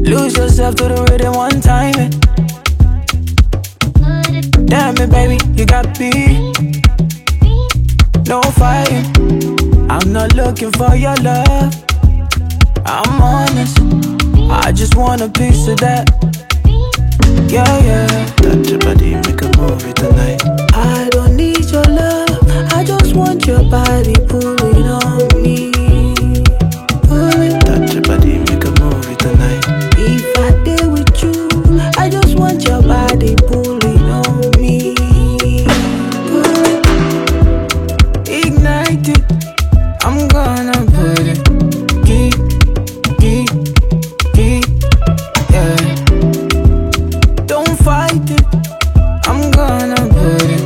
Lose yourself to the rhythm one time. Damn it, baby, you got me. No fighting. I'm not looking for your love. I'm honest. I just want a piece of that. Yeah, yeah. Touch your body, make a movie tonight. I don't need your love. I just want your body pulling on me. Touch your body, make a movie tonight. If I did with you, I just want your body pulling on me. Ignite it, I'm gonna put it. Keep, yeah. Don't fight it, I'm gonna put it.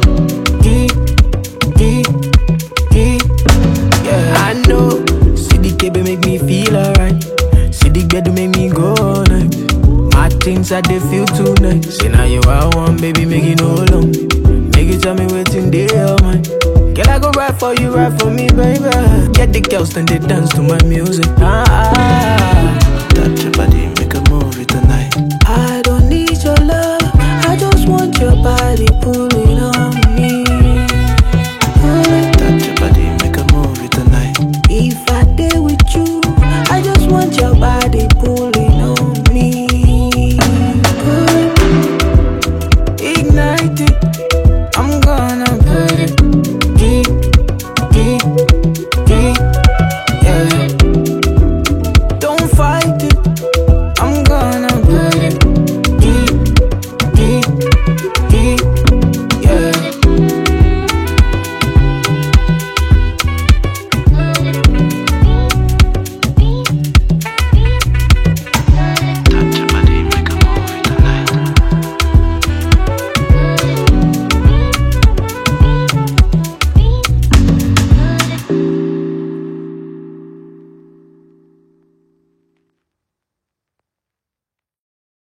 Keep, yeah. I know, see the KB make me feel alright. See the bed make me go all night. My things I they feel tonight. Say now you are one, baby, make it no long. Make you tell me waiting day or mine. Girl, I go ride for you, ride for me, baby. Get the girls, then they dance to my music.